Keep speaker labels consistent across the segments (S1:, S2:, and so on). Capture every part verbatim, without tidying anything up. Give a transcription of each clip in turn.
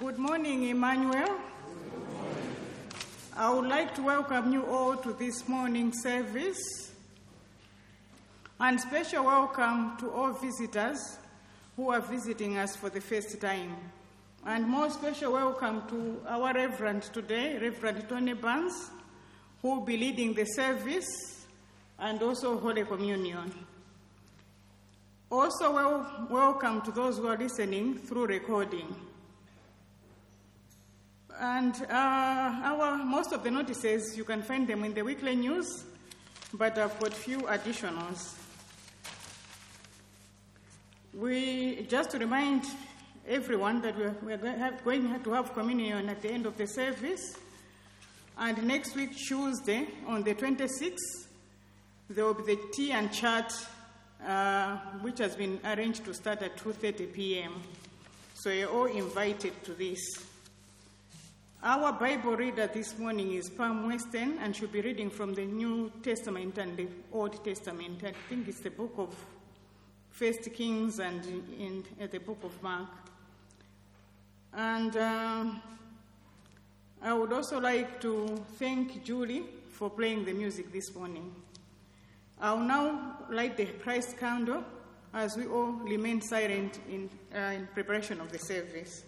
S1: Good morning, Emmanuel. I would like to welcome you all to this morning service, and special welcome to all visitors who are visiting us for the first time. And more special welcome to our Reverend today, Reverend Tony Barnes, who will be leading the service and also Holy Communion. Also, well, welcome to those who are listening through recording. And uh, our most of the notices, you can find them in the weekly news, but I've got few additionals. We, just to remind everyone that we're, we're have, going to have communion at the end of the service, and next week, Tuesday, on the twenty-sixth, there will be the tea and chat, uh, which has been arranged to start at two thirty p.m. So you're all invited to this. Our Bible reader this morning is Pam Weston, and she'll be reading from the New Testament and the Old Testament. I think it's the book of First Kings and in, in the book of Mark. And uh, I would also like to thank Julie for playing the music this morning. I'll now light the Christ candle as we all remain silent in, uh, in preparation of the service.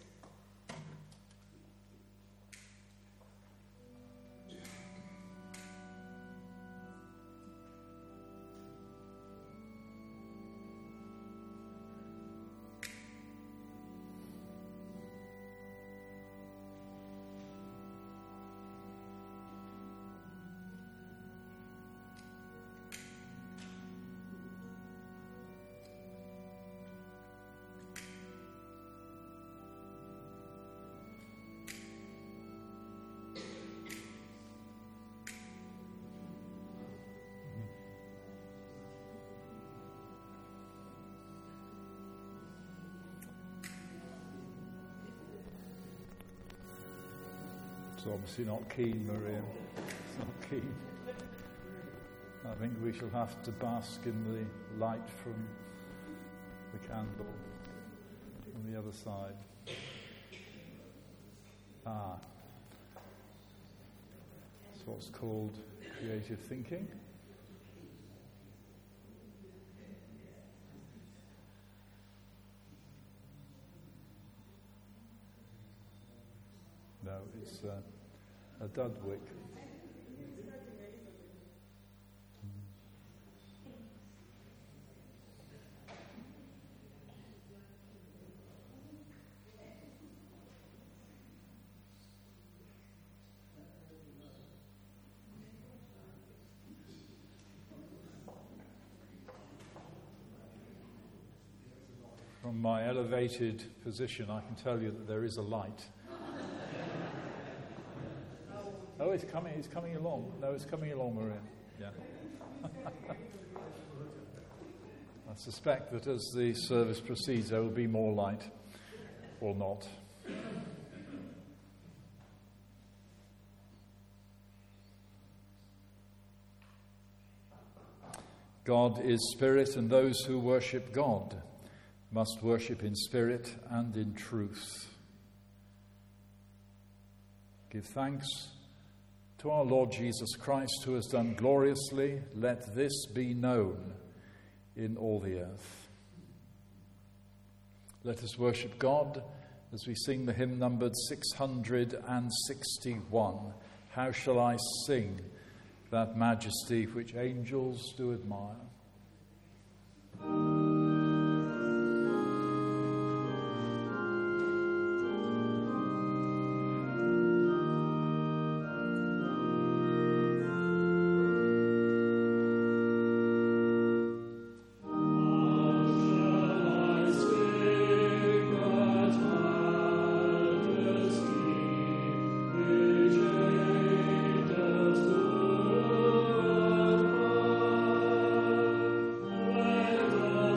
S2: It's obviously not keen, Maria. It's not keen. I think we shall have to bask in the light from the candle on the other side. Ah. It's what's called creative thinking. No, it's uh, a Dudwick. From my elevated position, I can tell you that there is a light. Oh, it's coming, it's coming along. No, it's coming along, Maria. Yeah. I suspect that as the service proceeds, there will be more light, or not. God is spirit, and those who worship God must worship in spirit and in truth. Give thanks to our Lord Jesus Christ, who has done gloriously. Let this be known in all the earth. Let us worship God as we sing the hymn numbered six hundred sixty-one. How shall I sing that majesty which angels do admire?
S3: Let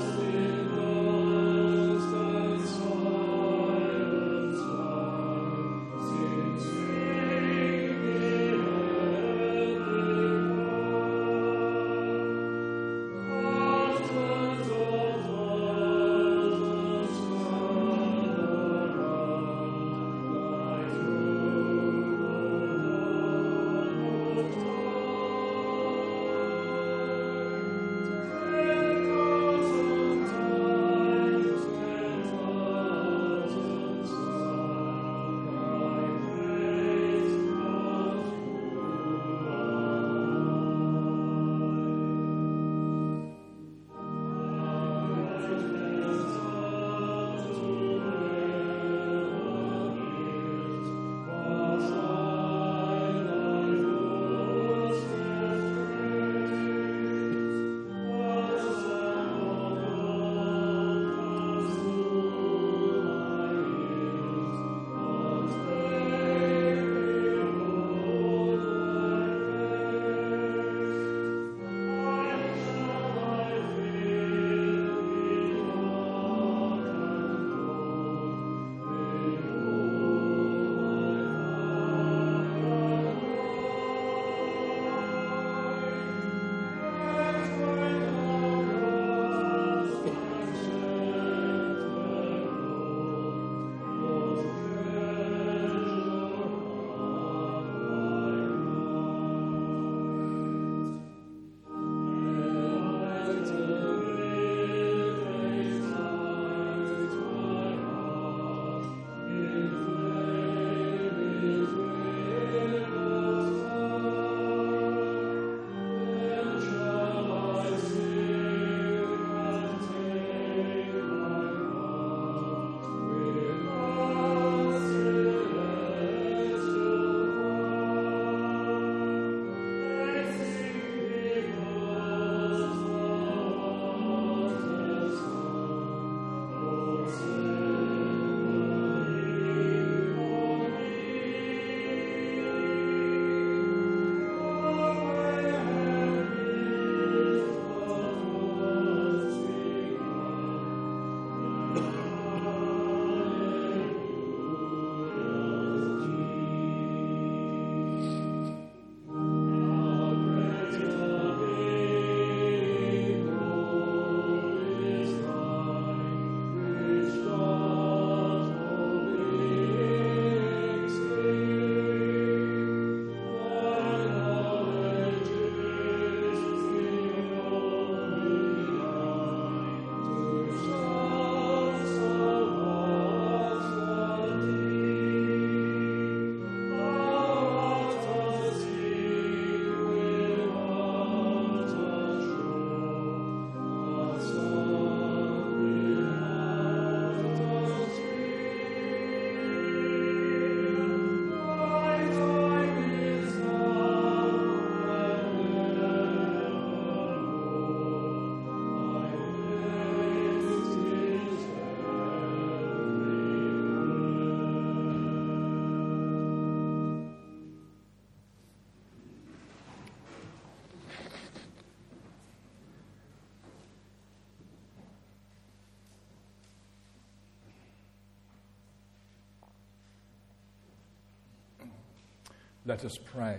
S2: Let us pray.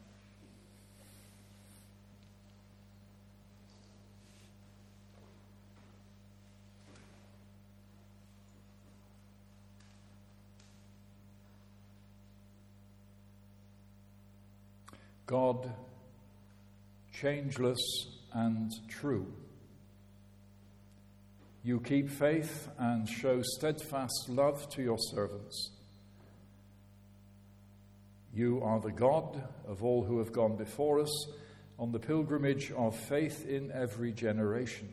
S2: God, changeless and true, you keep faith and show steadfast love to your servants. You are the God of all who have gone before us on the pilgrimage of faith in every generation.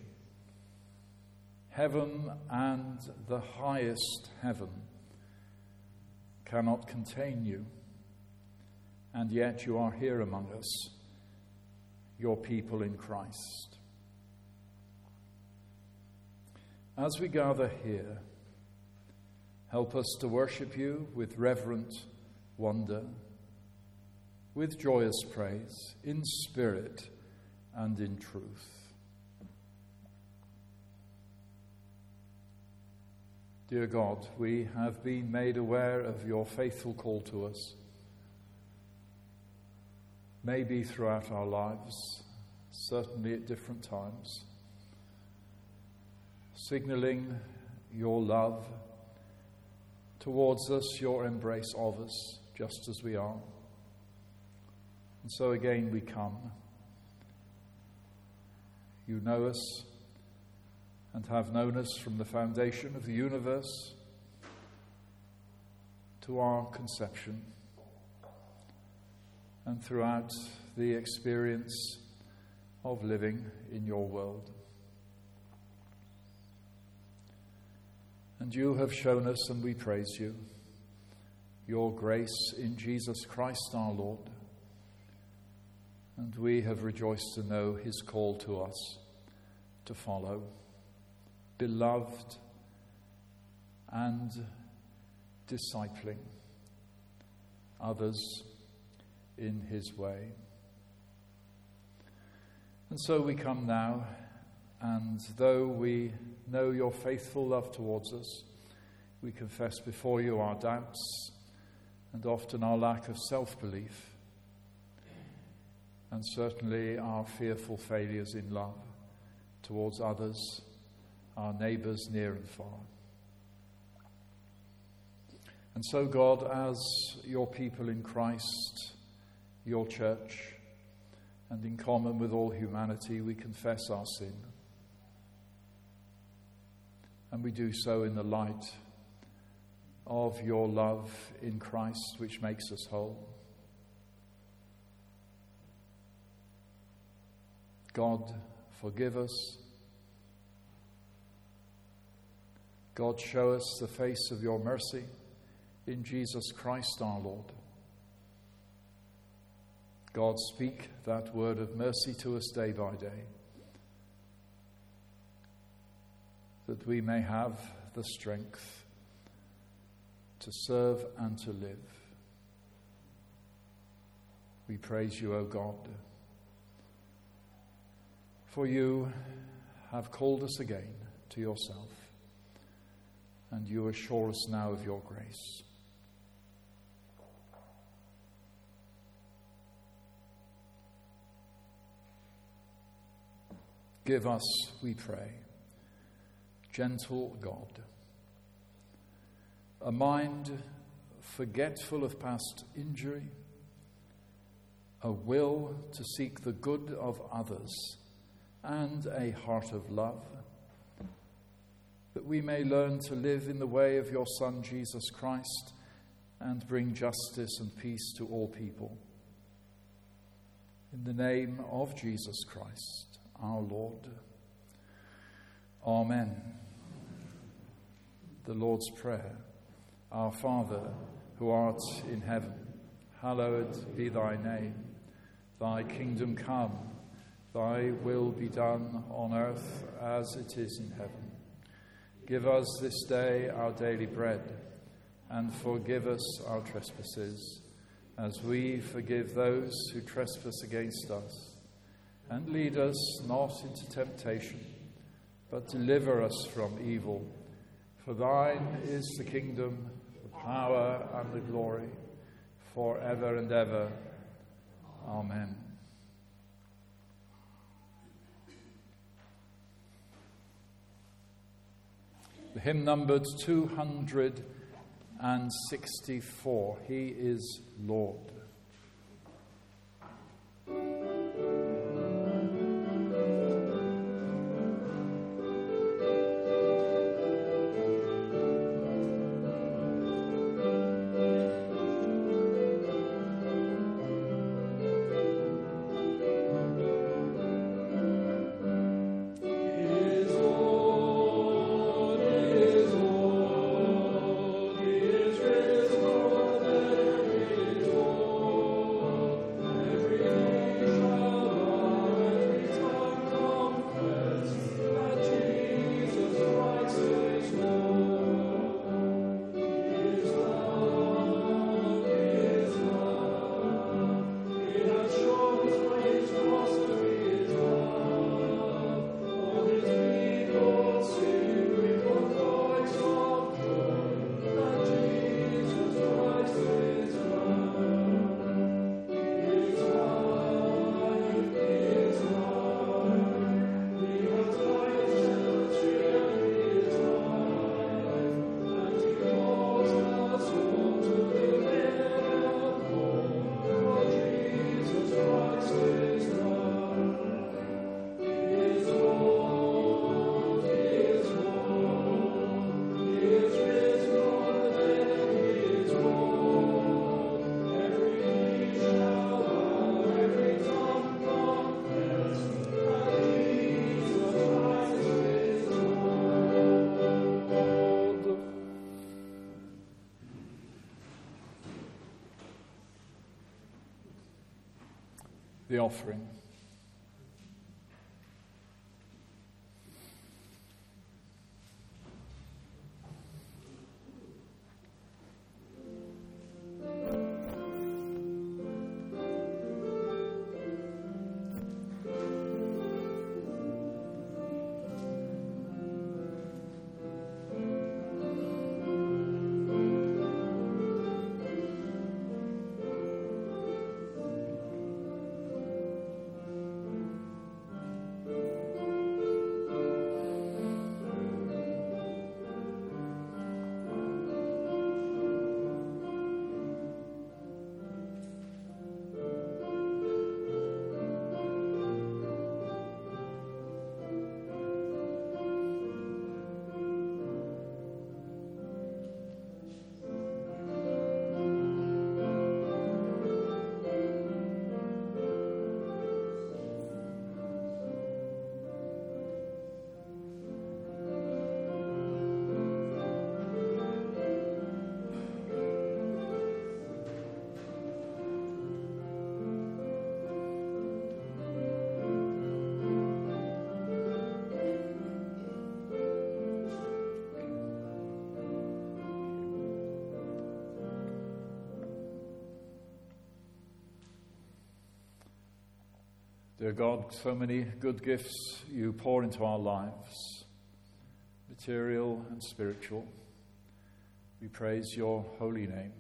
S2: Heaven and the highest heaven cannot contain you, and yet you are here among us, your people in Christ. As we gather here, help us to worship you with reverent wonder, with joyous praise, in spirit and in truth. Dear God, we have been made aware of your faithful call to us, maybe throughout our lives, certainly at different times, signaling your love towards us, your embrace of us, just as we are. And so again we come. You know us and have known us from the foundation of the universe to our conception, and throughout the experience of living in your world. And you have shown us, and we praise you, your grace in Jesus Christ our Lord. And we have rejoiced to know his call to us to follow, beloved and discipling others in his way. And so we come now, and though we know your faithful love towards us, we confess before you our doubts and often our lack of self-belief, and certainly our fearful failures in love towards others, our neighbours near and far. And so, God, as your people in Christ, your church, and in common with all humanity, we confess our sin. And we do so in the light of your love in Christ, which makes us whole. God, forgive us. God, show us the face of your mercy in Jesus Christ our Lord. God, speak that word of mercy to us day by day, that we may have the strength to serve and to live. We praise you, O God, for you have called us again to yourself, and you assure us now of your grace. Give us, we pray, gentle God, a mind forgetful of past injury, a will to seek the good of others, and a heart of love, that we may learn to live in the way of your Son, Jesus Christ, and bring justice and peace to all people. In the name of Jesus Christ, our Lord. Amen. The Lord's Prayer. Our Father, who art in heaven, hallowed be thy name. Thy kingdom come, thy will be done on earth as it is in heaven. Give us this day our daily bread, and forgive us our trespasses, as we forgive those who trespass against us. And lead us not into temptation, but deliver us from evil. For thine is the kingdom, the power, and the glory, forever and ever. Amen. The hymn numbered two hundred sixty-four. He is Lord. The offering. Dear God, so many good gifts you pour into our lives, material and spiritual. We praise your holy name.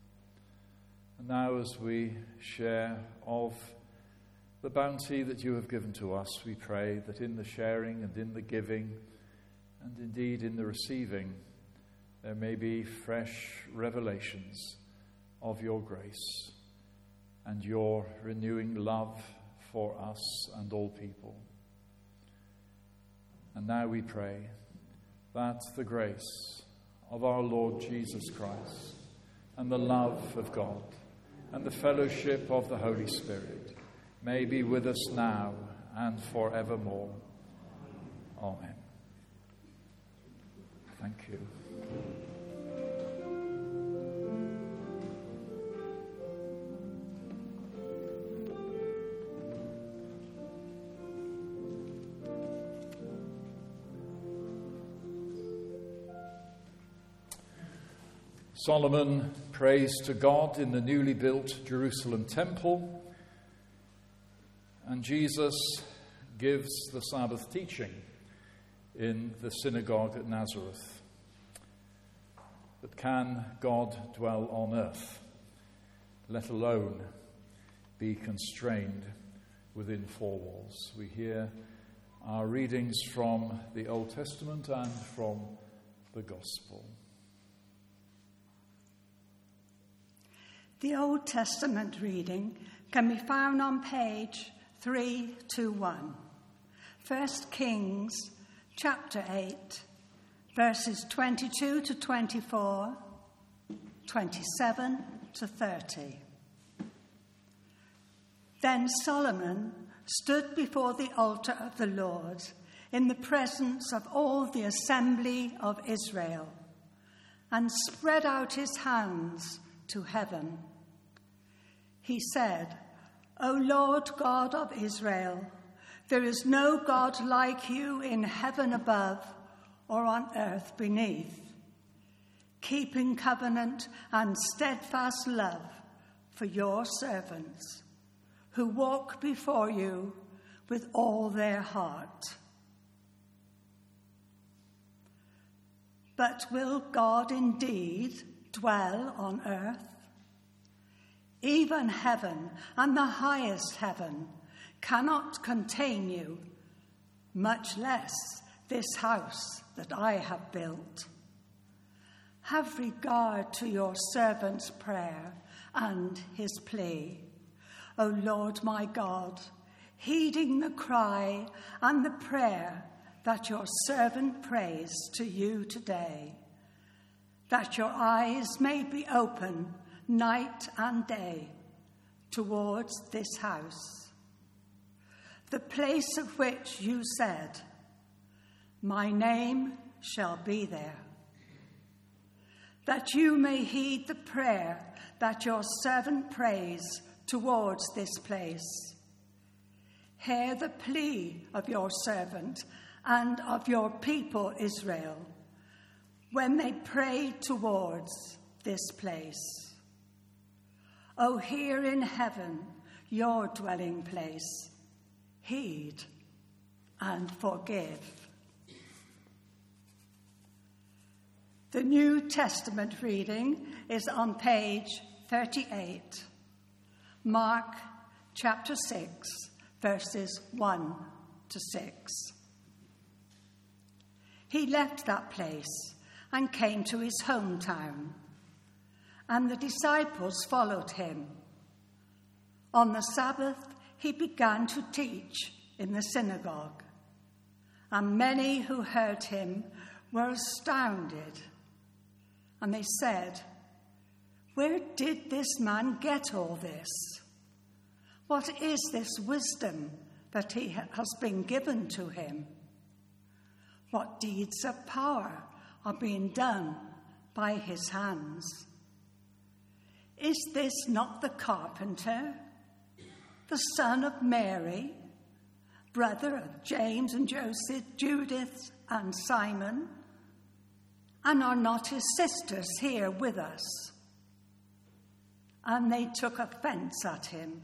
S2: And now as we share of the bounty that you have given to us, we pray that in the sharing and in the giving, and indeed in the receiving, there may be fresh revelations of your grace and your renewing love for us and all people. And now we pray that the grace of our Lord Jesus Christ and the love of God and the fellowship of the Holy Spirit may be with us now and forevermore. Amen. Thank you. Solomon prays to God in the newly built Jerusalem temple, and Jesus gives the Sabbath teaching in the synagogue at Nazareth. But can God dwell on earth? let alone be constrained within four walls. We hear our readings from the Old Testament and from the Gospel.
S3: The Old Testament reading can be found on page three twenty-one. First Kings chapter eight, verses twenty-two to twenty-four, twenty-seven to thirty. Then Solomon stood before the altar of the Lord in the presence of all the assembly of Israel and spread out his hands to heaven. He said, O Lord God of Israel, there is no God like you in heaven above or on earth beneath, keeping covenant and steadfast love for your servants, who walk before you with all their heart. But will God indeed dwell on earth? Even heaven and the highest heaven cannot contain you, much less this house that I have built. Have regard to your servant's prayer and his plea, O Lord my God, heeding the cry and the prayer that your servant prays to you today, that your eyes may be open night and day towards this house, the place of which you said, my name shall be there, that you may heed the prayer that your servant prays towards this place. Hear the plea of your servant and of your people Israel when they pray towards this place. O hear in heaven your dwelling place, heed and forgive. The New Testament reading is on page thirty-eight, Mark chapter six, verses one to six. He left that place and came to his hometown, and the disciples followed him. On the Sabbath, he began to teach in the synagogue, and many who heard him were astounded. And they said, where did this man get all this? What is this wisdom that he has been given to him? What deeds of power are being done by his hands? Is this not the carpenter, the son of Mary, brother of James and Joseph, Judith and Simon? And are not his sisters here with us? And they took offense at him.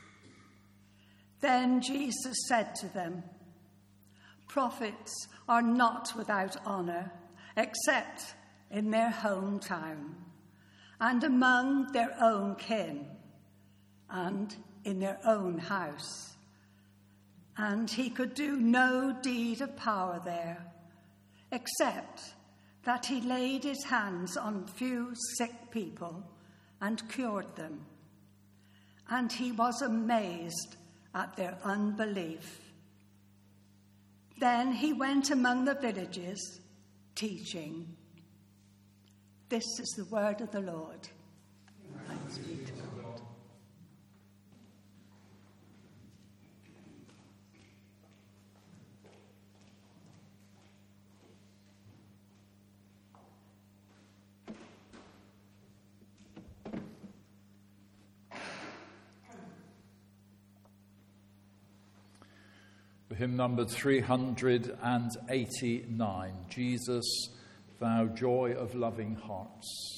S3: Then Jesus said to them, prophets are not without honor, except in their hometown, and among their own kin, and in their own house. And he could do no deed of power there, except that he laid his hands on few sick people and cured them. And he was amazed at their unbelief. Then he went among the villages, teaching. This is the word of the Lord. Thanks be to God.
S2: Hymn number three hundred eighty-nine, Jesus, Thou Joy of Loving Hearts.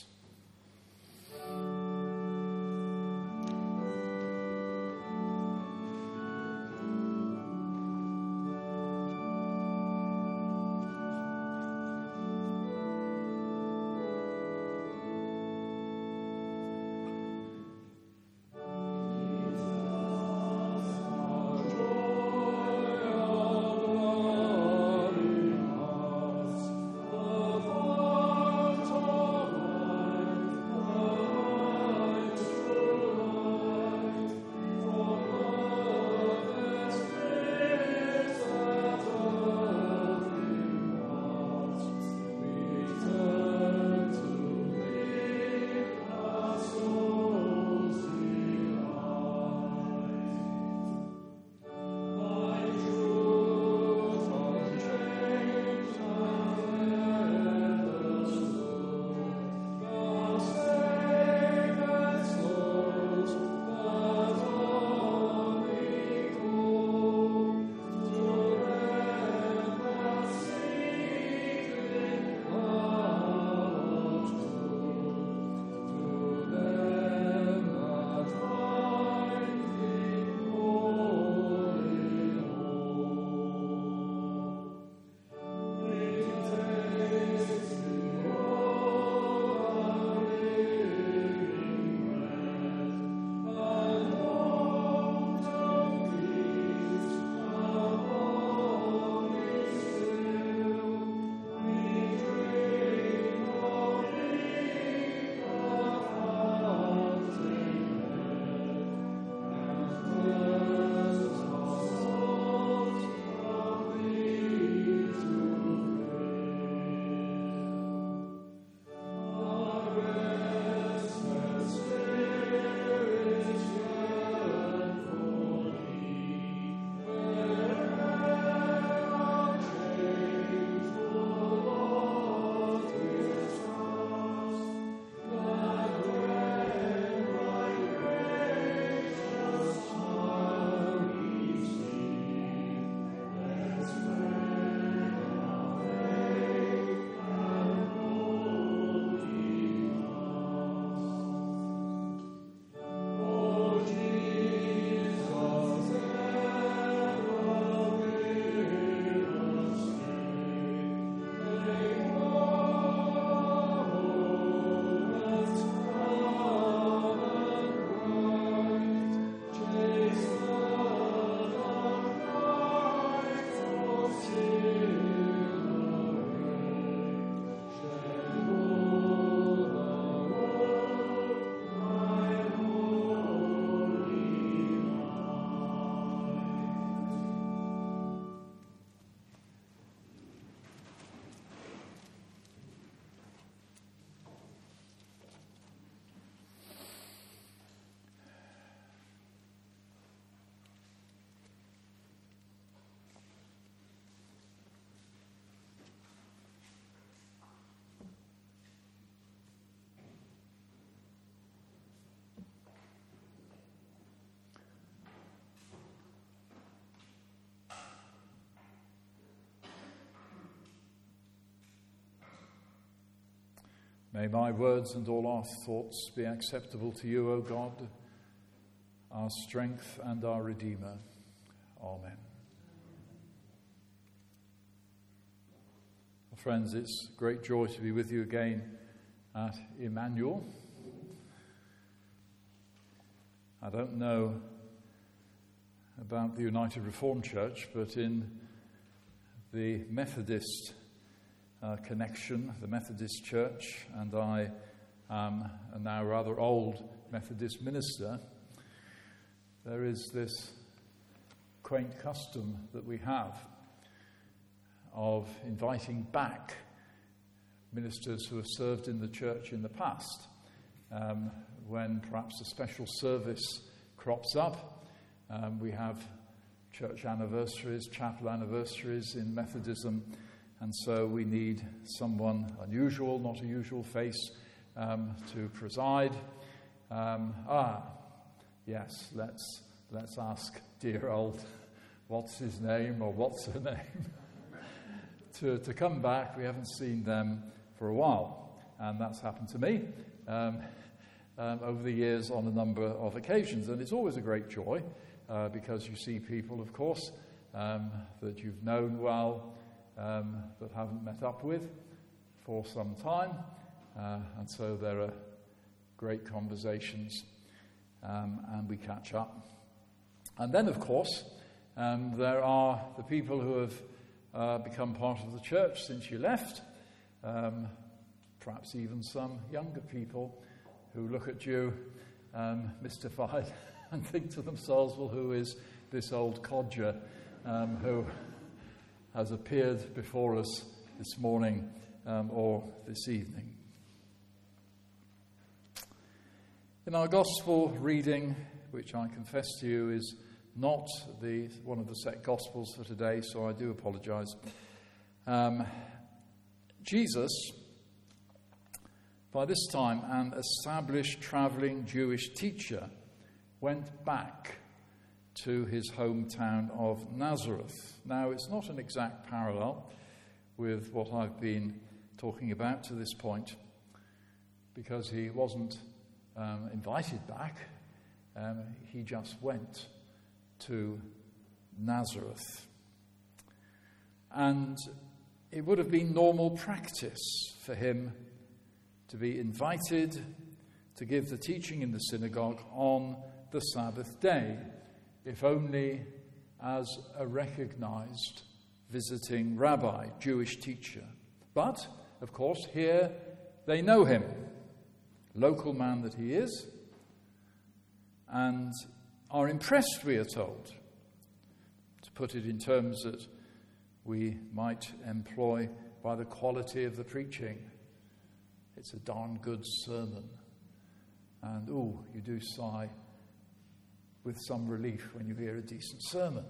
S2: May my words and all our thoughts be acceptable to you, O God, our strength and our Redeemer. Amen. Friends, it's great joy to be with you again at Emmanuel. I don't know about the United Reformed Church, but in the Methodist uh, connection, the Methodist Church, and I am a now rather old Methodist minister, there is this quaint custom that we have of inviting back ministers who have served in the church in the past. Um, when perhaps a special service crops up, um, we have church anniversaries, chapel anniversaries in Methodism, and so we need someone unusual, not a usual face, um, to preside. Um, ah, yes, let's let's ask dear old, what's his name or what's her name? To, to come back. We haven't seen them for a while, and that's happened to me um, um, over the years on a number of occasions, and it's always a great joy uh, because you see people, of course, um, that you've known well um, but haven't met up with for some time, uh, and so there are great conversations, um, and we catch up. And then, of course, um, there are the people who have Uh, become part of the church since you left, um, perhaps even some younger people who look at you um, mystified and think to themselves, well, who is this old codger um, who has appeared before us this morning um, or this evening? In our gospel reading, which I confess to you is not the one of the set gospels for today, so I do apologize. Um, Jesus, by this time an established traveling Jewish teacher, went back to his hometown of Nazareth. Now, it's not an exact parallel with what I've been talking about to this point, because he wasn't um, invited back, um, he just went to Nazareth. And it would have been normal practice for him to be invited to give the teaching in the synagogue on the Sabbath day, if only as a recognized visiting rabbi, Jewish teacher. But, of course, here they know him, local man that he is, and are impressed, we are told. To put it in terms that we might employ, by the quality of the preaching. It's a darn good sermon. And, ooh, you do sigh with some relief when you hear a decent sermon.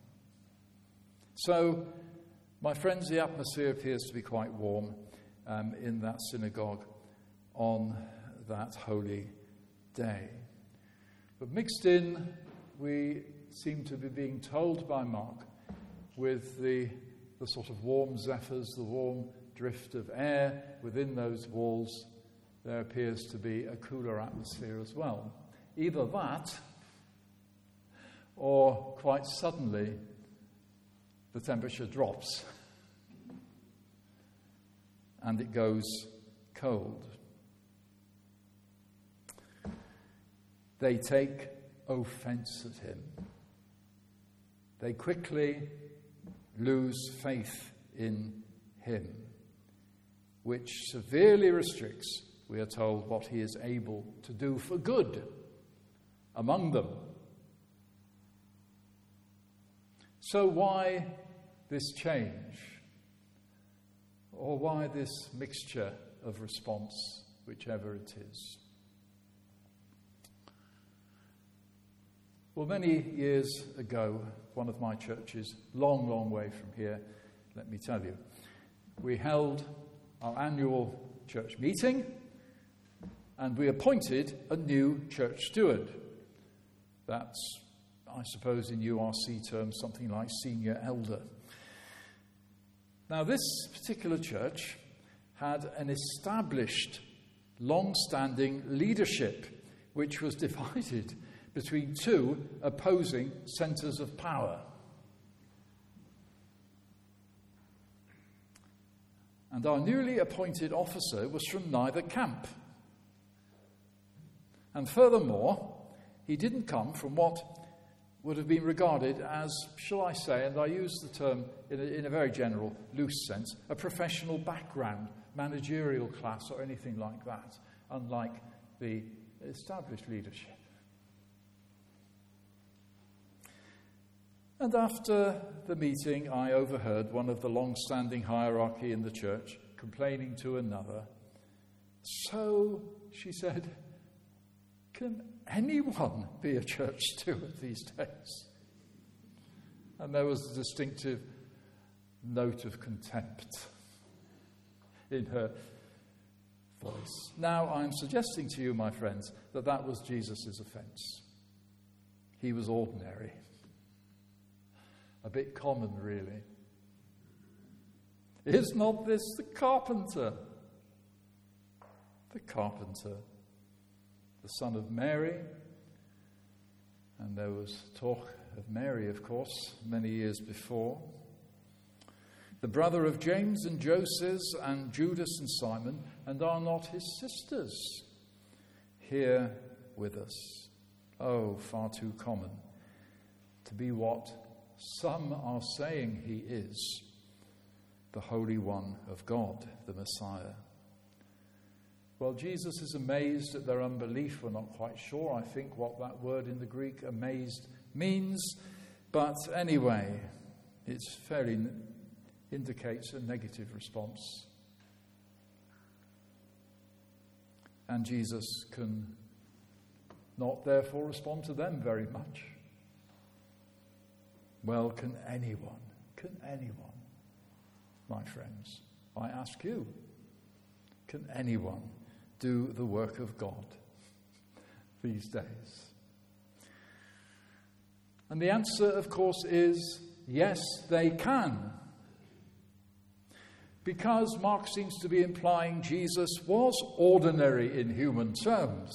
S2: So, my friends, the atmosphere appears to be quite warm um, in that synagogue on that holy day. But mixed in, we seem to be being told by Mark, with the, the sort of warm zephyrs, the warm drift of air within those walls, there appears to be a cooler atmosphere as well. Either that, or quite suddenly, the temperature drops and it goes cold. They take offense at him. They quickly lose faith in him, which severely restricts, we are told, what he is able to do for good among them. So why this change? Or why this mixture of response, whichever it is? Well, many years ago, one of my churches, long, long way from here, let me tell you, we held our annual church meeting and we appointed a new church steward. That's, I suppose, in U R C terms, something like senior elder. Now, this particular church had an established long-standing leadership, which was divided between two opposing centres of power. And our newly appointed officer was from neither camp. And furthermore, he didn't come from what would have been regarded as, shall I say, and I use the term in a, in a very general, loose sense, a professional background, managerial class or anything like that, unlike the established leadership. And after the meeting, I overheard one of the long-standing hierarchy in the church complaining to another. "So," she said, "can anyone be a church steward these days?" And there was a distinctive note of contempt in her voice. Now, I'm suggesting to you, my friends, that that was Jesus' offence. He was ordinary. A bit common, really. Is not this the carpenter? The carpenter, the son of Mary. And there was talk of Mary, of course, many years before. The brother of James and Joseph and Judas and Simon, and are not his sisters here with us? Oh, far too common to be what some are saying he is, the Holy One of God, the Messiah. Well, Jesus is amazed at their unbelief. We're not quite sure, I think, what that word in the Greek, amazed, means. But anyway, it fairly indicates a negative response. And Jesus can not therefore respond to them very much. Well, can anyone, can anyone, my friends, I ask you, can anyone do the work of God these days? And the answer, of course, is yes, they can. Because Mark seems to be implying Jesus was ordinary in human terms.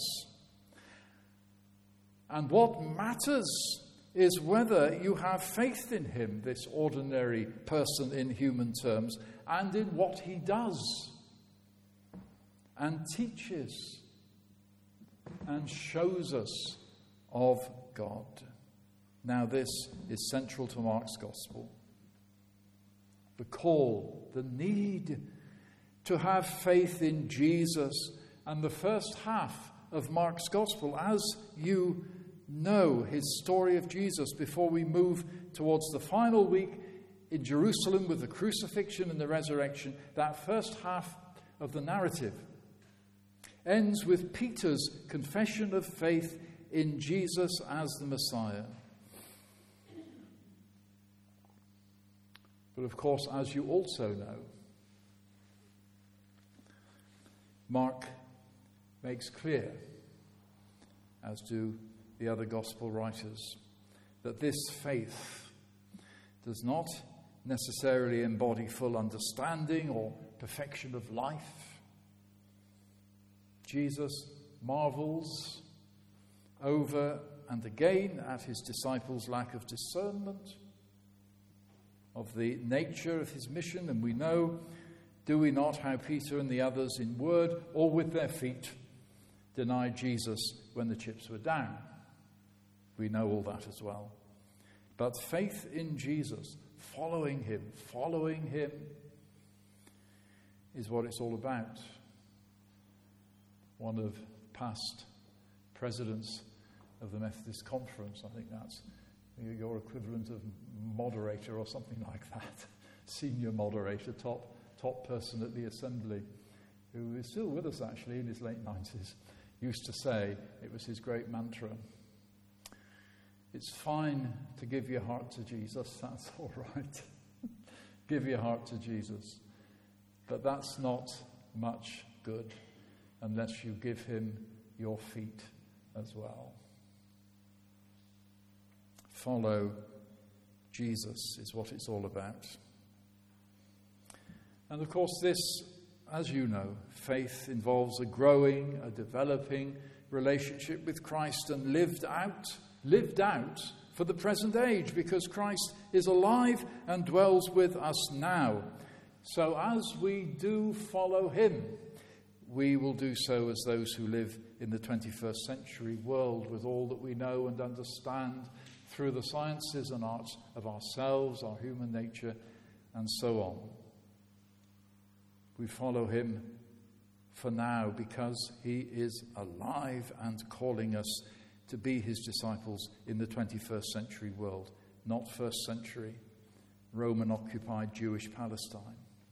S2: And what matters is whether you have faith in him, this ordinary person in human terms, and in what he does and teaches and shows us of God. Now, this is central to Mark's gospel. The call, the need to have faith in Jesus. And the first half of Mark's gospel, as you know his story of Jesus before we move towards the final week in Jerusalem with the crucifixion and the resurrection, that first half of the narrative ends with Peter's confession of faith in Jesus as the Messiah. But of course, as you also know, Mark makes clear, as do the other gospel writers, that this faith does not necessarily embody full understanding or perfection of life. Jesus marvels over and again at his disciples' lack of discernment of the nature of his mission, and we know, do we not, how Peter and the others in word or with their feet denied Jesus when the chips were down. We know all that as well. But faith in Jesus, following him, following him, is what it's all about. One of past presidents of the Methodist Conference, I think that's your equivalent of moderator or something like that, senior moderator, top top person at the assembly, who is still with us actually in his late nineties, used to say, it was his great mantra, it's fine to give your heart to Jesus, that's all right. Give your heart to Jesus. But that's not much good unless you give him your feet as well. Follow Jesus is what it's all about. And of course, this as you know, faith involves a growing, a developing relationship with Christ, and lived out, lived out for the present age, because Christ is alive and dwells with us now. So as we do follow him, we will do so as those who live in the twenty-first century world, with all that we know and understand through the sciences and arts of ourselves, our human nature, and so on. We follow him for now because he is alive and calling us to be his disciples in the twenty-first century world, not first century Roman-occupied Jewish Palestine.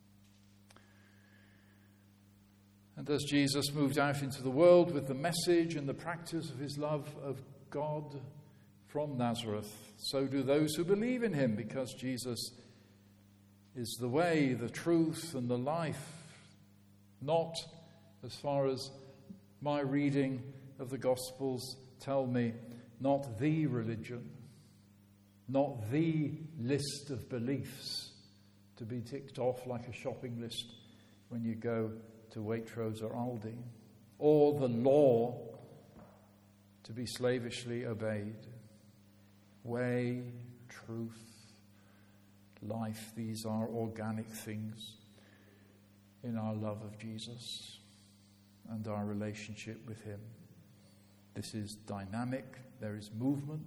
S2: And as Jesus moved out into the world with the message and the practice of his love of God from Nazareth, so do those who believe in him, because Jesus is the way, the truth, and the life, not, as far as my reading of the Gospels tell me, not the religion, not the list of beliefs to be ticked off like a shopping list when you go to Waitrose or Aldi, or the law to be slavishly obeyed. Way, truth, life, these are organic things in our love of Jesus and our relationship with him. This is dynamic. There is movement.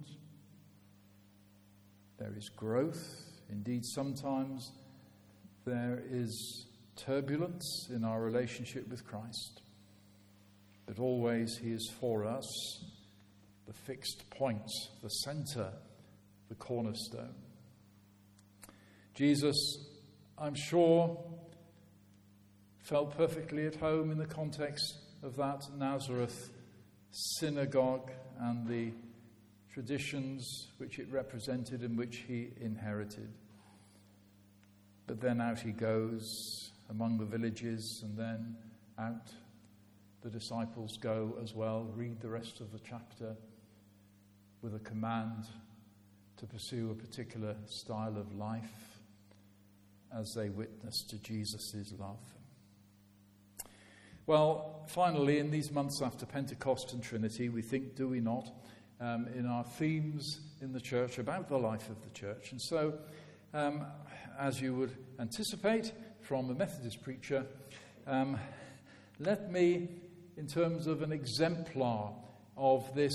S2: There is growth. Indeed, sometimes there is turbulence in our relationship with Christ. But always he is for us, the fixed point, the center, the cornerstone. Jesus, I'm sure, felt perfectly at home in the context of that Nazareth synagogue and the traditions which it represented and which he inherited. But then out he goes among the villages, and then out the disciples go as well. Read the rest of the chapter with a command to pursue a particular style of life as they witness to Jesus' love. Well, finally, in these months after Pentecost and Trinity, we think, do we not, um, in our themes in the church about the life of the church. And so, um, as you would anticipate from a Methodist preacher, um, let me, in terms of an exemplar of this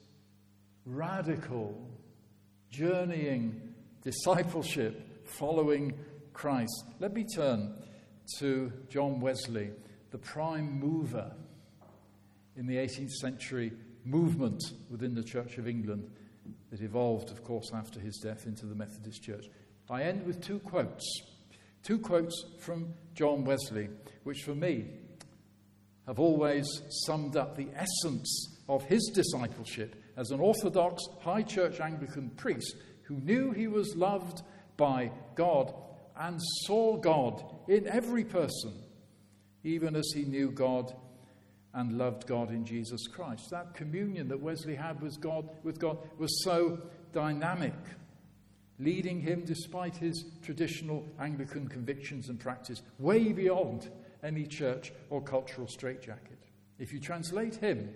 S2: radical, journeying discipleship following Christ, let me turn to John Wesley, the prime mover in the eighteenth century movement within the Church of England that evolved, of course, after his death into the Methodist Church. I end with two quotes, two quotes from John Wesley, which for me have always summed up the essence of his discipleship as an Orthodox High Church Anglican priest who knew he was loved by God and saw God in every person, even as he knew God and loved God in Jesus Christ. That communion that Wesley had with God, with God was so dynamic, leading him, despite his traditional Anglican convictions and practice, way beyond any church or cultural straitjacket. If you translate him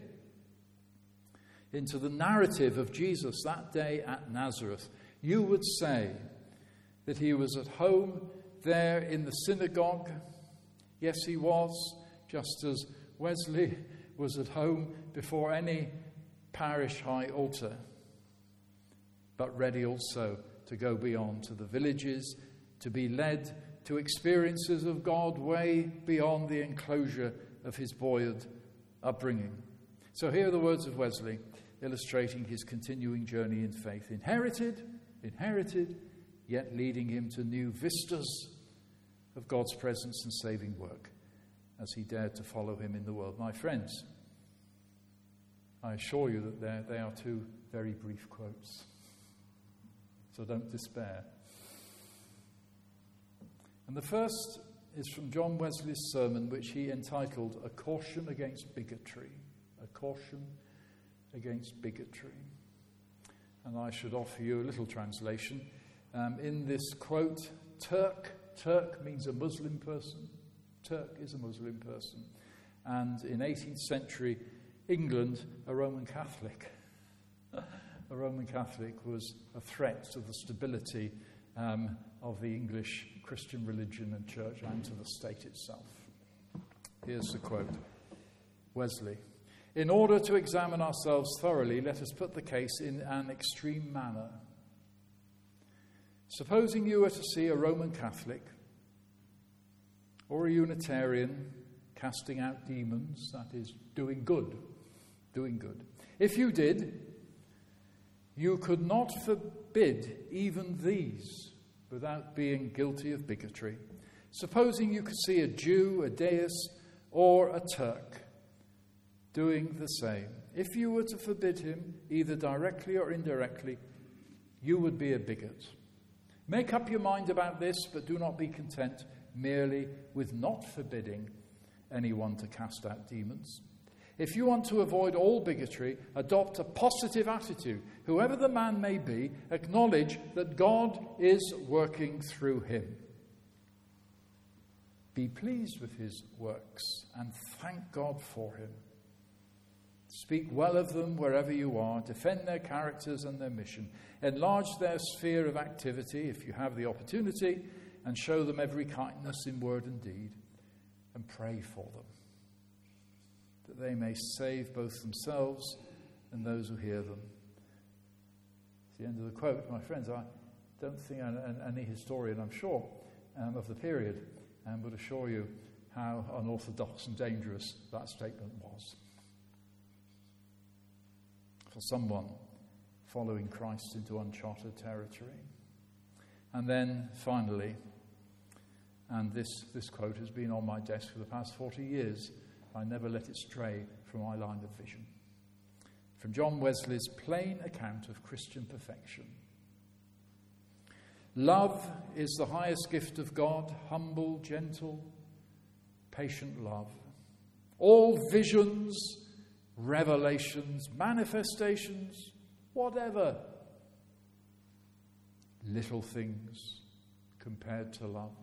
S2: into the narrative of Jesus that day at Nazareth, you would say that he was at home there in the synagogue. Yes, he was, just as Wesley was at home before any parish high altar, but ready also to go beyond to the villages, to be led to experiences of God way beyond the enclosure of his boyhood upbringing. So here are the words of Wesley, illustrating his continuing journey in faith. Inherited, inherited, yet leading him to new vistas of God's presence and saving work as he dared to follow him in the world. My friends, I assure you that they are two very brief quotes, so don't despair. And the first is from John Wesley's sermon, which he entitled A Caution Against Bigotry. A Caution Against Bigotry. And I should offer you a little translation. Um, in this quote, Turk, Turk means a Muslim person. Turk is a Muslim person. And in eighteenth century England, a Roman Catholic. A Roman Catholic was a threat to the stability um, of the English Christian religion and church and to the state itself. Here's the quote. Wesley: "In order to examine ourselves thoroughly, let us put the case in an extreme manner. Supposing you were to see a Roman Catholic or a Unitarian casting out demons, that is, doing good, doing good. If you did, you could not forbid even these without being guilty of bigotry. Supposing you could see a Jew, a deist, or a Turk doing the same. If you were to forbid him, either directly or indirectly, you would be a bigot. Make up your mind about this, but do not be content merely with not forbidding anyone to cast out demons. If you want to avoid all bigotry, adopt a positive attitude. Whoever the man may be, acknowledge that God is working through him. Be pleased with his works and thank God for him. Speak well of them wherever you are. Defend their characters and their mission. Enlarge their sphere of activity if you have the opportunity, and show them every kindness in word and deed. And pray for them, that they may save both themselves and those who hear them." It's the end of the quote. My friends, I don't think any historian, I'm sure, um, of the period um, would assure you how unorthodox and dangerous that statement was. For someone following Christ into uncharted territory. And then, finally, and this, this quote has been on my desk for the past forty years. I never let it stray from my line of vision. From John Wesley's plain account of Christian perfection. "Love is the highest gift of God, humble, gentle, patient love. All visions, revelations, manifestations, whatever, little things compared to love.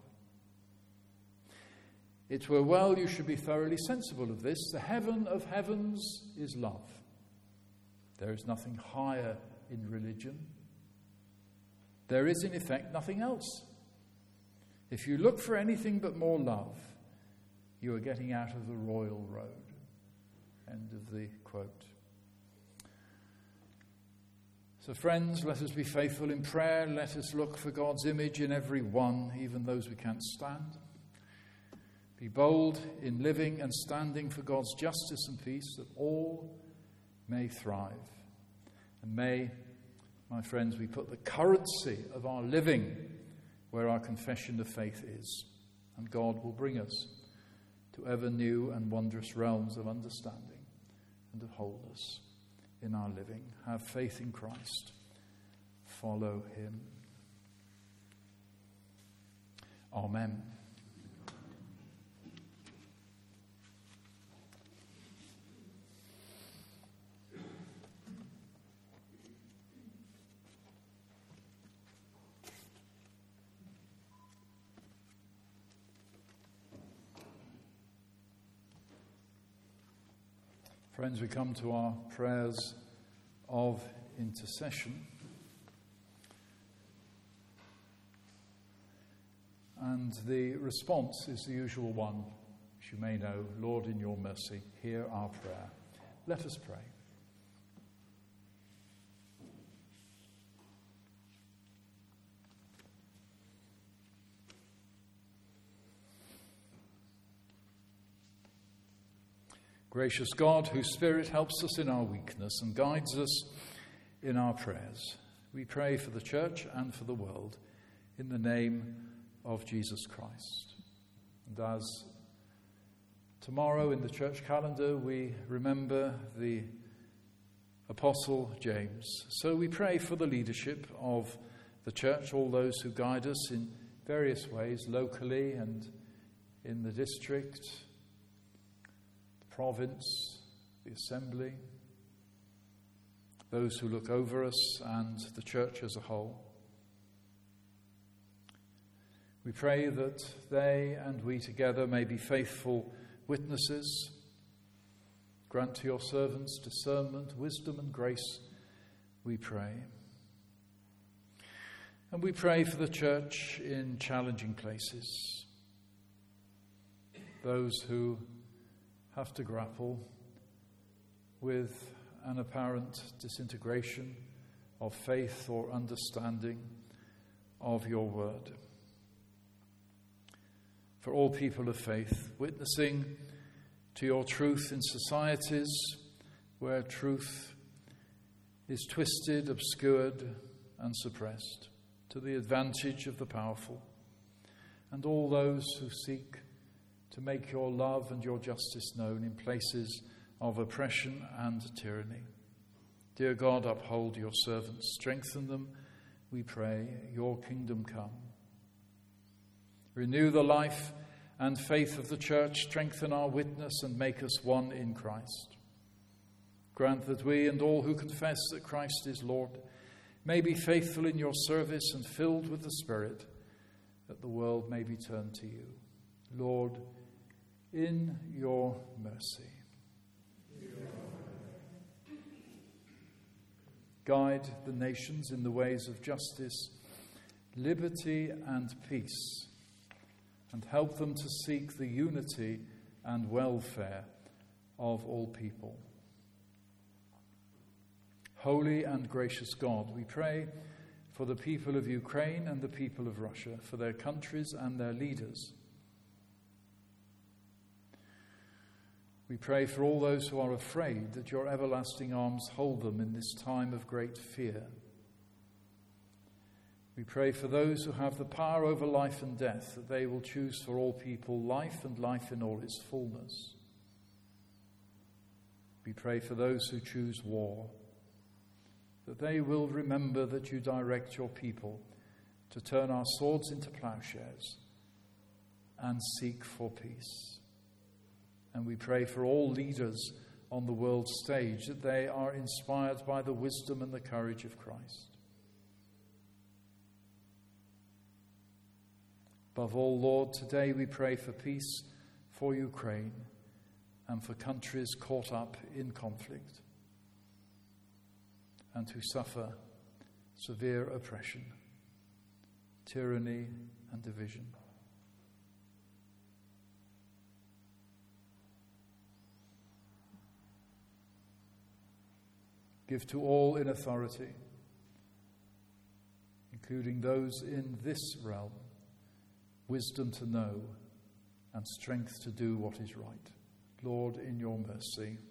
S2: It were well you should be thoroughly sensible of this. The heaven of heavens is love. There is nothing higher in religion. There is, in effect, nothing else. If you look for anything but more love, you are getting out of the royal road." End of the quote. So friends, let us be faithful in prayer. Let us look for God's image in every one, even those we can't stand. Be bold in living and standing for God's justice and peace, that all may thrive. And may, my friends, we put the currency of our living where our confession of faith is. And God will bring us to ever new and wondrous realms of understanding and of wholeness in our living. Have faith in Christ. Follow him. Amen. Friends, we come to our prayers of intercession. And the response is the usual one, which you may know: Lord, in your mercy, hear our prayer. Let us pray. Gracious God, whose Spirit helps us in our weakness and guides us in our prayers, we pray for the church and for the world in the name of Jesus Christ. And as tomorrow in the church calendar we remember the Apostle James, so we pray for the leadership of the church, all those who guide us in various ways, locally and in the district, province, the assembly, those who look over us and the church as a whole. We pray that they and we together may be faithful witnesses. Grant to your servants discernment, wisdom and grace, we pray. And we pray for the church in challenging places, those who have to grapple with an apparent disintegration of faith or understanding of your word. For all people of faith, witnessing to your truth in societies where truth is twisted, obscured, and suppressed to the advantage of the powerful, and all those who seek to make your love and your justice known in places of oppression and tyranny. Dear God, uphold your servants, strengthen them, we pray, your kingdom come. Renew the life and faith of the church, strengthen our witness and make us one in Christ. Grant that we and all who confess that Christ is Lord may be faithful in your service and filled with the Spirit, that the world may be turned to you. Lord, in your mercy. Guide the nations in the ways of justice, liberty, and peace, and help them to seek the unity and welfare of all people. Holy and gracious God, we pray for the people of Ukraine and the people of Russia, for their countries and their leaders. We pray for all those who are afraid, that your everlasting arms hold them in this time of great fear. We pray for those who have the power over life and death, that they will choose for all people life and life in all its fullness. We pray for those who choose war, that they will remember that you direct your people to turn our swords into plowshares and seek for peace. And we pray for all leaders on the world stage, that they are inspired by the wisdom and the courage of Christ. Above all, Lord, today we pray for peace for Ukraine and for countries caught up in conflict and who suffer severe oppression, tyranny, and division. Give to all in authority, including those in this realm, wisdom to know and strength to do what is right. Lord, in your mercy.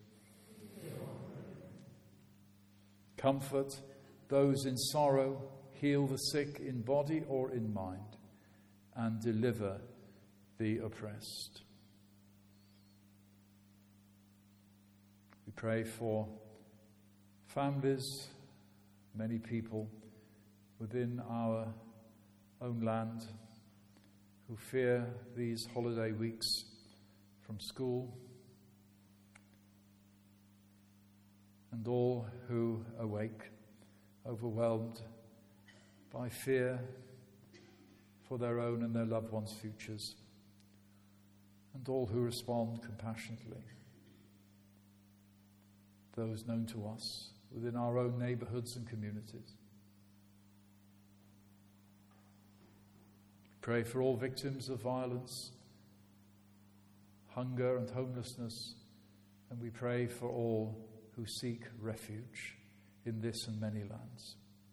S2: Comfort those in sorrow, heal the sick in body or in mind, and deliver the oppressed. We pray for families, many people within our own land who fear these holiday weeks from school, and all who awake overwhelmed by fear for their own and their loved ones' futures, and all who respond compassionately, those known to us within our own neighborhoods and communities. Pray for all victims of violence, hunger and homelessness, and we pray for all who seek refuge in this and many lands.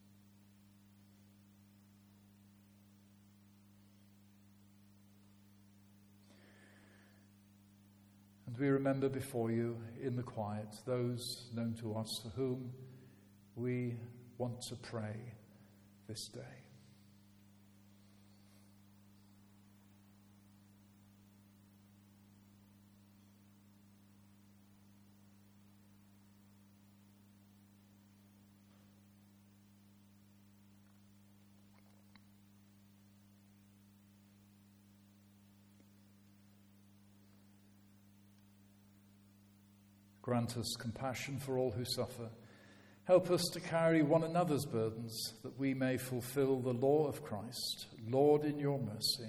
S2: And we remember before you in the quiet those known to us for whom we want to pray this day. Grant us compassion for all who suffer, Help us to carry one another's burdens, that we may fulfill the law of Christ. Lord, in your mercy,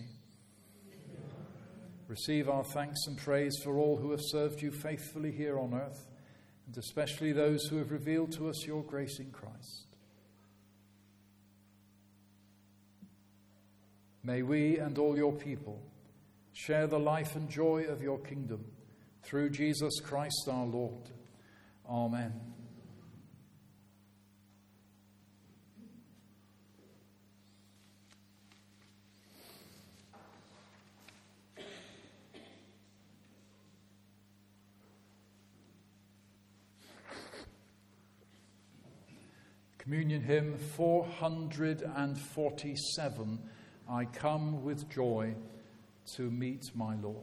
S2: receive our thanks and praise for all who have served you faithfully here on earth, and especially those who have revealed to us your grace in Christ. May we and all your people share the life and joy of your kingdom through Jesus Christ our Lord. Amen. Communion hymn four hundred forty-seven, I come with joy to meet my Lord.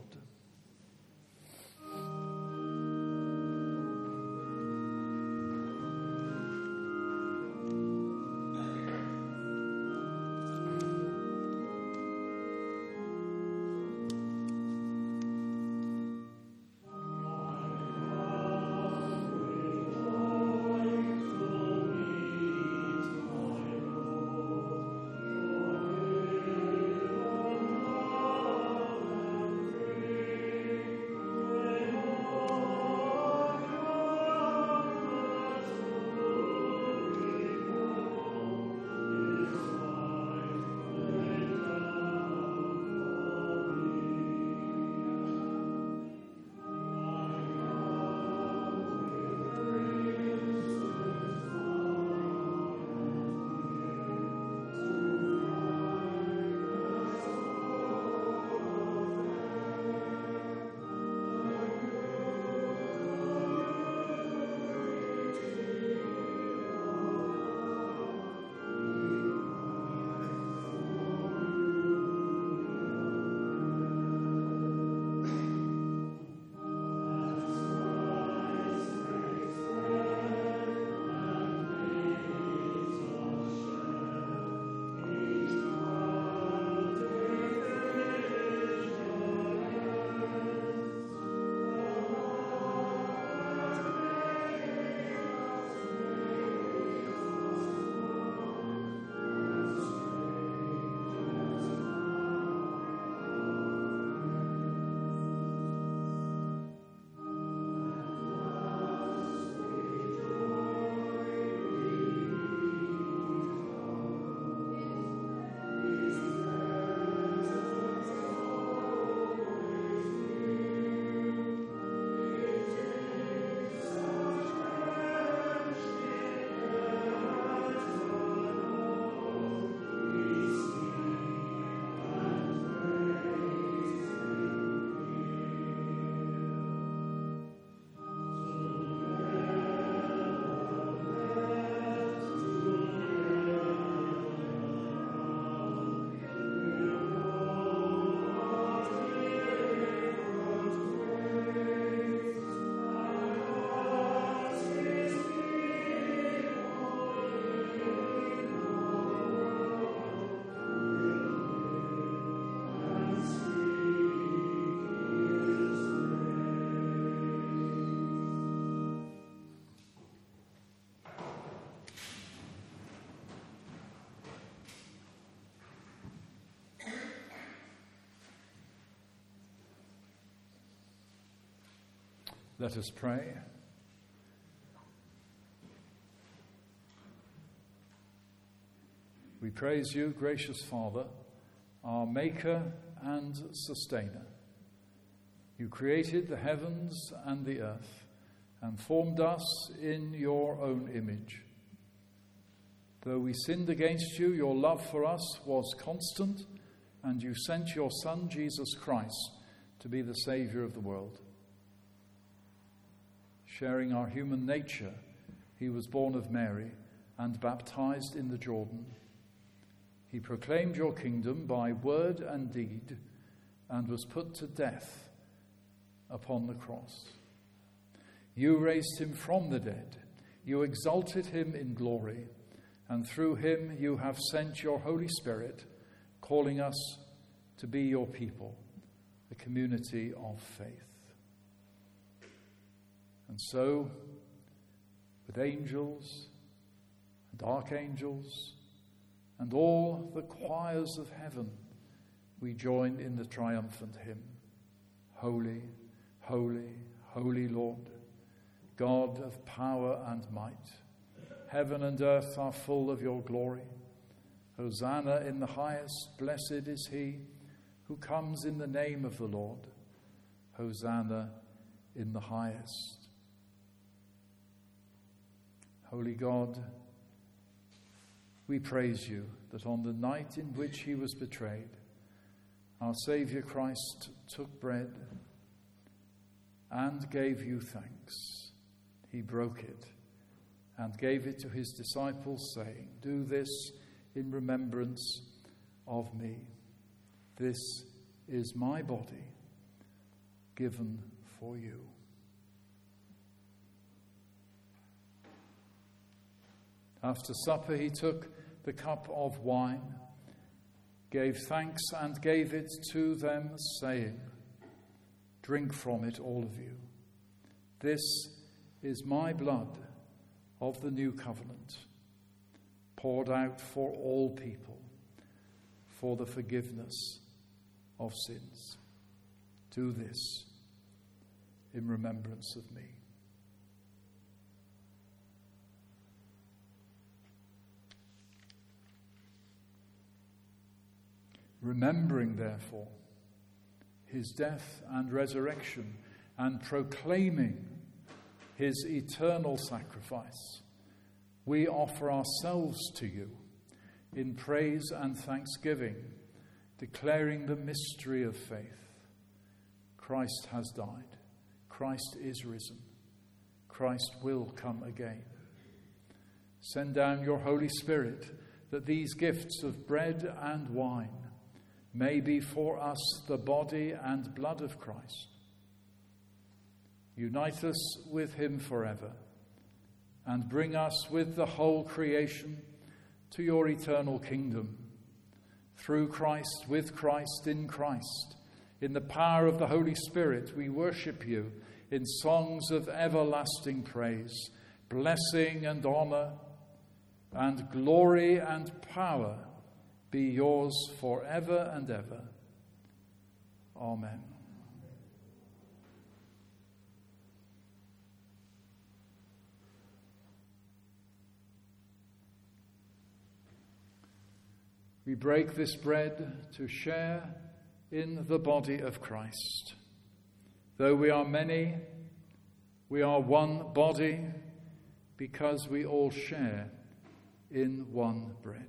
S2: Let us pray. We praise you, gracious Father, our Maker and Sustainer. You created the heavens and the earth and formed us in your own image. Though we sinned against you, your love for us was constant, and you sent your Son, Jesus Christ, to be the Saviour of the world. Sharing our human nature, he was born of Mary and baptized in the Jordan. He proclaimed your kingdom by word and deed and was put to death upon the cross. You raised him from the dead. You exalted him in glory, and through him you have sent your Holy Spirit, calling us to be your people, the community of faith. And so, with angels and archangels, and all the choirs of heaven, we join in the triumphant hymn. Holy, holy, holy Lord, God of power and might, heaven and earth are full of your glory. Hosanna in the highest, blessed is he who comes in the name of the Lord. Hosanna in the highest. Holy God, we praise you that on the night in which he was betrayed, our Saviour Christ took bread and gave you thanks. He broke it and gave it to his disciples, saying, "Do this in remembrance of me. This is my body given for you." After supper, he took the cup of wine, gave thanks and gave it to them, saying, "Drink from it, all of you. This is my blood of the new covenant, poured out for all people for the forgiveness of sins. Do this in remembrance of me." Remembering, therefore, his death and resurrection, and proclaiming his eternal sacrifice, we offer ourselves to you in praise and thanksgiving, declaring the mystery of faith. Christ has died. Christ is risen. Christ will come again. Send down your Holy Spirit, that these gifts of bread and wine may be for us the body and blood of Christ. Unite us with him forever, and bring us with the whole creation to your eternal kingdom. Through Christ, with Christ, in Christ, in the power of the Holy Spirit, we worship you in songs of everlasting praise, blessing and honor and glory and power be yours forever and ever. Amen. We break this bread to share in the body of Christ. Though we are many, we are one body because we all share in one bread.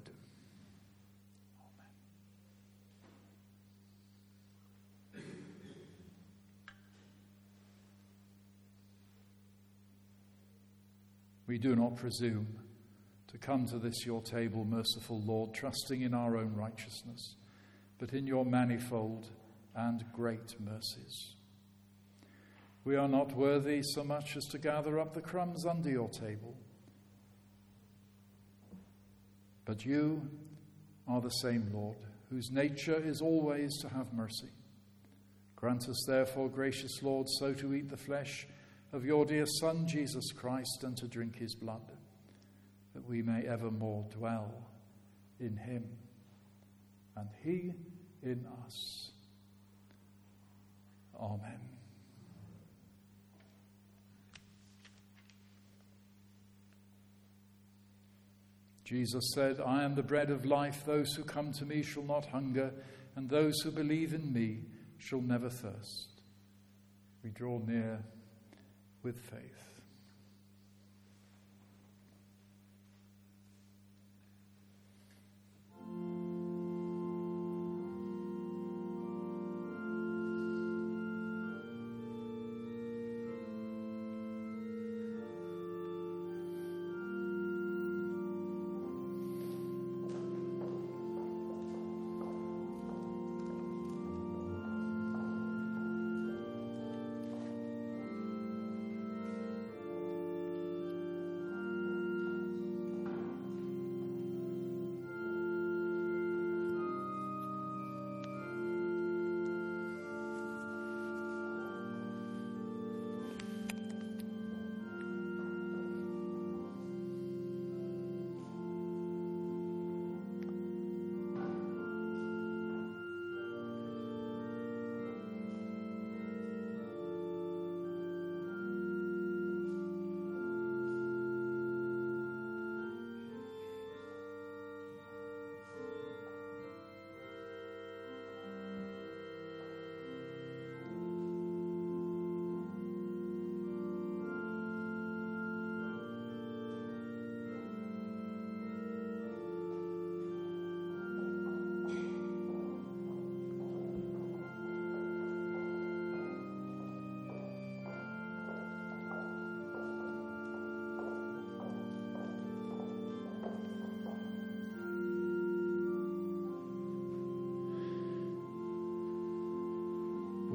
S2: We do not presume to come to this your table, merciful Lord, trusting in our own righteousness, but in your manifold and great mercies. We are not worthy so much as to gather up the crumbs under your table, but you are the same Lord, whose nature is always to have mercy. Grant us, therefore, gracious Lord, so to eat the flesh of your dear Son, Jesus Christ, and to drink his blood, that we may evermore dwell in him, and he in us. Amen. Jesus said, "I am the bread of life. Those who come to me shall not hunger, and those who believe in me shall never thirst." We draw near with faith.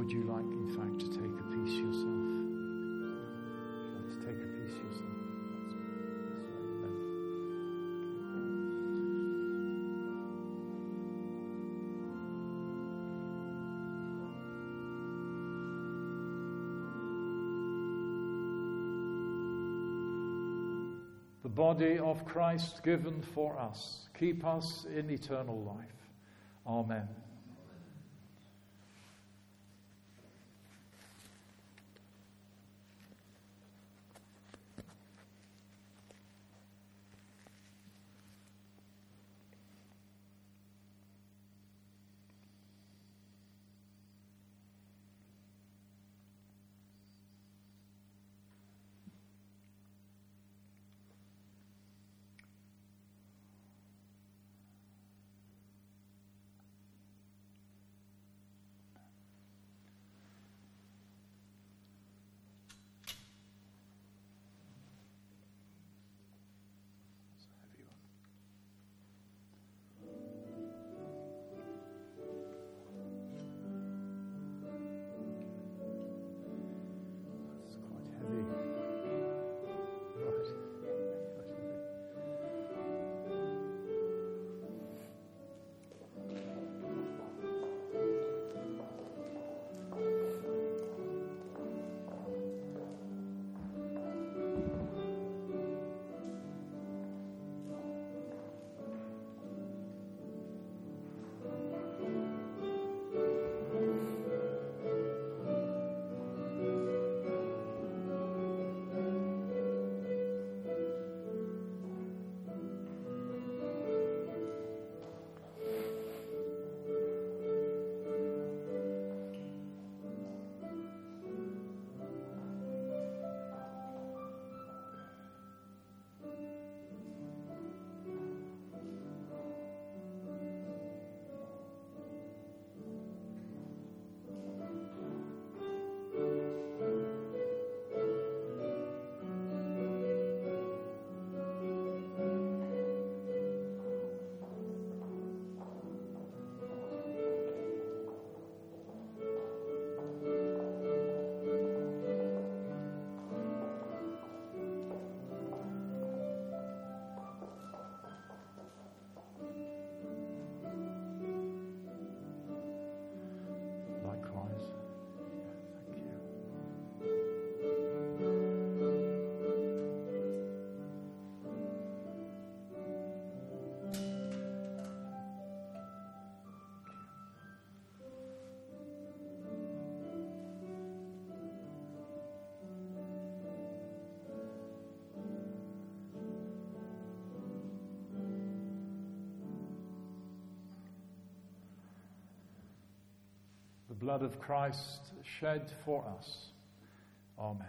S2: would you like, in fact, to take a piece yourself? Would you like to take a piece yourself? The body of Christ given for us, keep us in eternal life. Amen. The blood of Christ shed for us. Amen.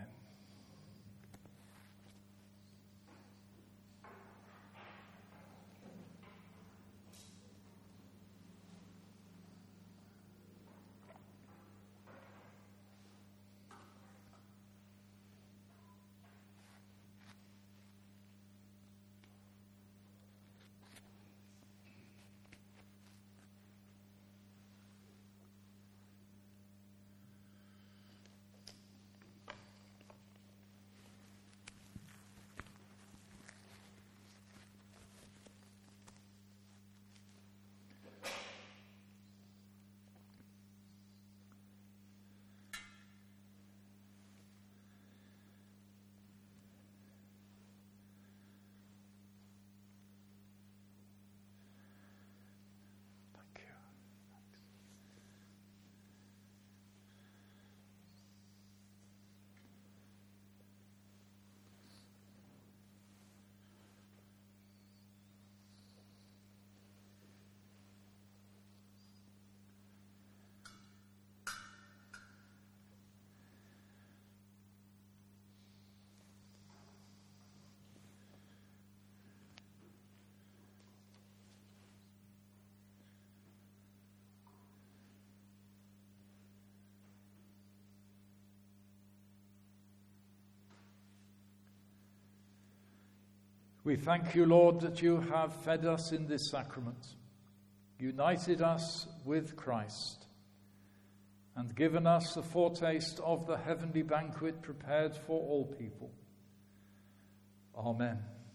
S2: We thank you, Lord, that you have fed us in this sacrament, united us with Christ, and given us a foretaste of the heavenly banquet prepared for all people. Amen.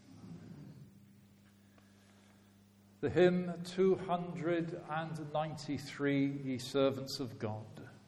S2: The hymn two hundred ninety-three, Ye Servants of God.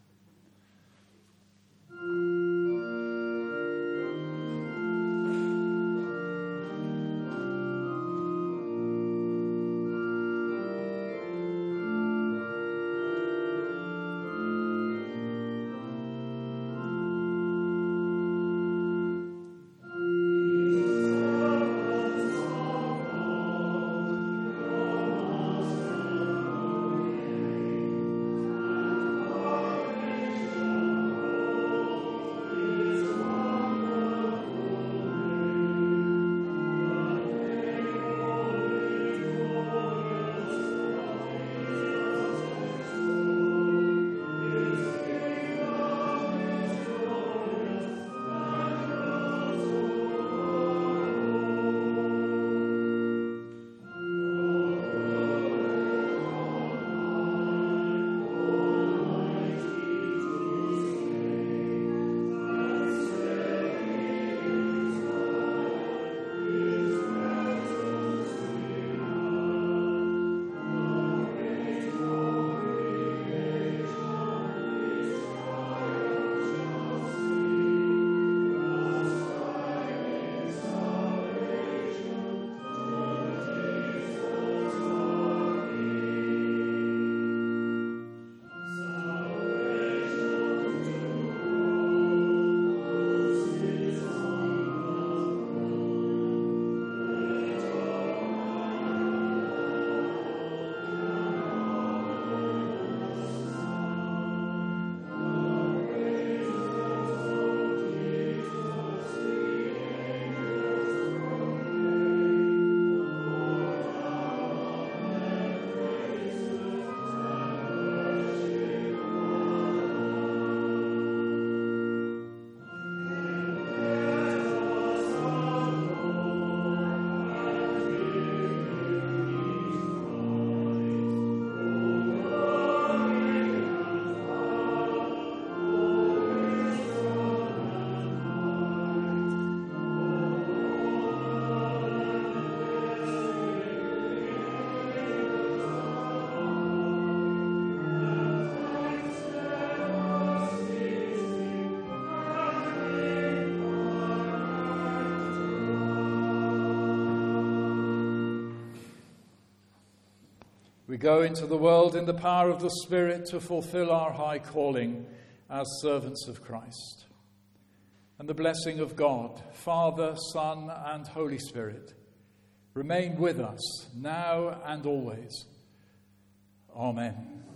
S2: We go into the world in the power of the Spirit to fulfill our high calling as servants of Christ. And the blessing of God, Father, Son, and Holy Spirit, remain with us now and always. Amen.